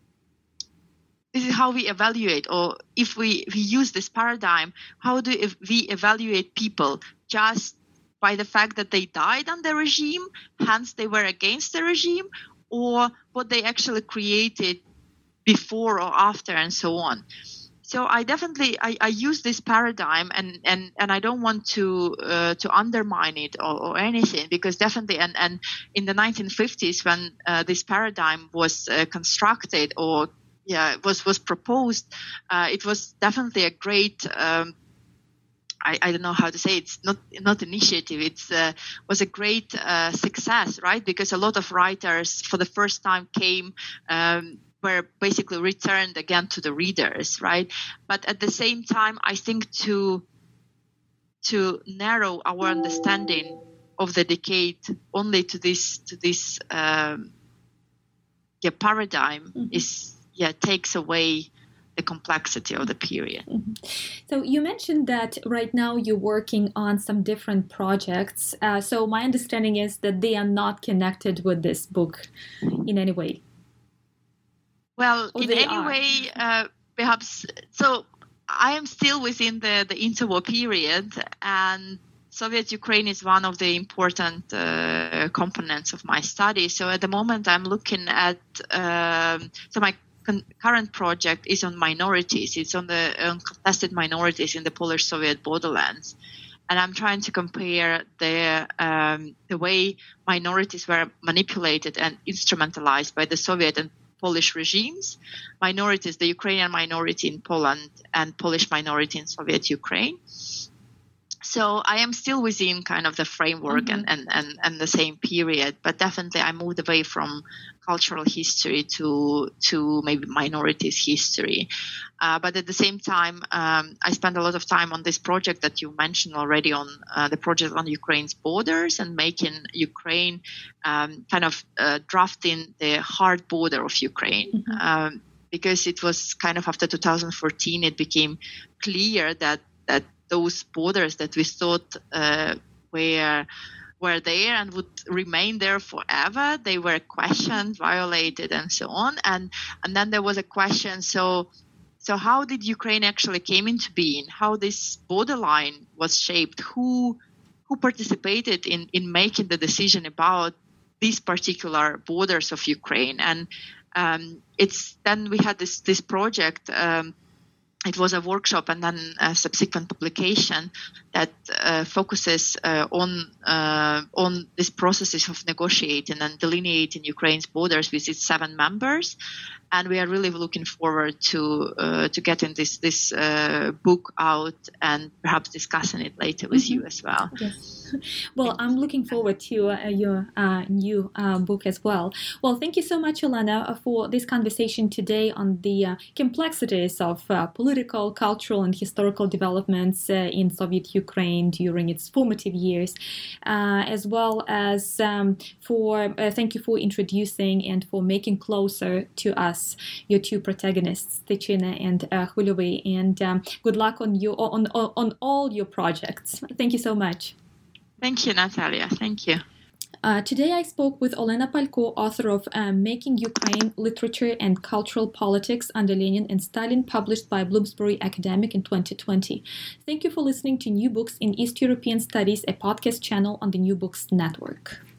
this is how we evaluate, or if we, we use this paradigm, how do we evaluate people just by the fact that they died under the regime, hence they were against the regime, or what they actually created before or after, and so on. So I definitely I, I use this paradigm, and, and, and I don't want to uh, to undermine it or, or anything, because definitely and, and in the nineteen fifties when uh, this paradigm was uh, constructed or yeah was was proposed, uh, it was definitely a great. Um, I, I don't know how to say it. It's not not initiative. It's uh, was a great uh, success, right? Because a lot of writers for the first time came um, were basically returned again to the readers, right? But at the same time, I think to to narrow our understanding of the decade only to this to this um, yeah paradigm mm-hmm. is yeah takes away the complexity of the period. Mm-hmm. So you mentioned that right now you're working on some different projects. Uh, so my understanding is that they are not connected with this book in any way. Well, or in any are. way, uh, perhaps. So I am still within the, the interwar period, and Soviet Ukraine is one of the important uh, components of my study. So at the moment, I'm looking at um, so my current project is on minorities. It's on the on contested minorities in the Polish Soviet borderlands, and I'm trying to compare the um, the way minorities were manipulated and instrumentalized by the Soviet and Polish regimes. Minorities, the Ukrainian minority in Poland and Polish minority in Soviet Ukraine. So I am still within kind of the framework mm-hmm. and, and, and, and the same period, but definitely I moved away from cultural history to to maybe minorities history. Uh, but at the same time, um, I spent a lot of time on this project that you mentioned already on uh, the project on Ukraine's borders and making Ukraine um, kind of uh, drafting the hard border of Ukraine. Mm-hmm. Um, because it was kind of after two thousand fourteen, it became clear that that those borders that we thought uh, were were there and would remain there forever, they were questioned, violated, and so on. And and then there was a question: so so how did Ukraine actually came into being? How this borderline was shaped? Who who participated in in making the decision about these particular borders of Ukraine? And um, it's then we had this this project. Um, it was a workshop and then a subsequent publication that uh, focuses uh, on uh, on these processes of negotiating and delineating Ukraine's borders with its seven members. And we are really looking forward to uh, to getting this this uh, book out and perhaps discussing it later with mm-hmm. you as well. Yes. Well, I'm looking forward to uh, your uh, new uh, book as well. Well, thank you so much, Olena, for this conversation today on the uh, complexities of uh, political, cultural, and historical developments uh, in Soviet Ukraine during its formative years, uh, as well as um, for uh, thank you for introducing and for making closer to us your two protagonists, Tychyna and uh, Khvylevy, and um, good luck on you on, on on all your projects. Thank you so much. Thank you, Natalia. Thank you. Uh, today I spoke with Olena Palko, author of uh, Making Ukraine, Literature and Cultural Politics Under Lenin and Stalin, published by Bloomsbury Academic in twenty twenty. Thank you for listening to New Books in East European Studies, a podcast channel on the New Books Network.